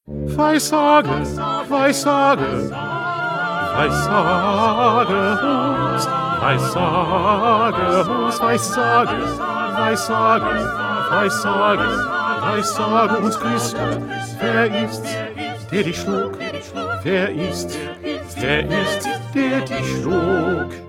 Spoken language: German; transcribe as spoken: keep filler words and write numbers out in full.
Weissage, Weissage, Weissage uns, Weissage uns, Weissage, Weissage, Weissage, Weissage uns, Christe. Wer ist's, der dich schlug? Wer ist, wer ist, der dich schlug?